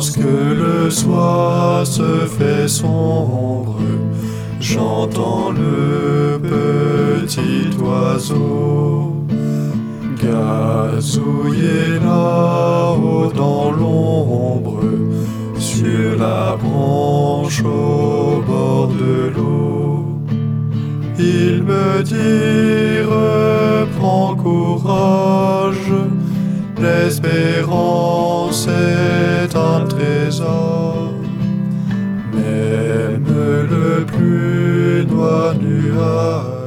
Lorsque le soir se fait sombre, j'entends le petit oiseau gazouiller là-haut dans l'ombre, sur la branche au bord de l'eau. Il me dit: reprends courage, l'espérance est un trésor. Même le plus noir nuage